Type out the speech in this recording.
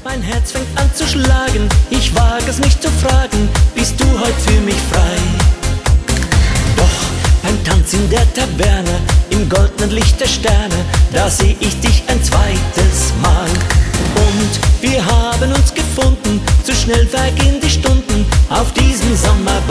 Mein Herz fängt an zu schlagen, ich wage es mich zu fragen, bist du heut für mich frei? Doch beim Tanz in der Taverne, im goldenen Licht der Sterne, da seh ich dich ein zweites Mal. Und wir haben uns gefunden, zu schnell vergehen die Stunden auf diesem Sommerball.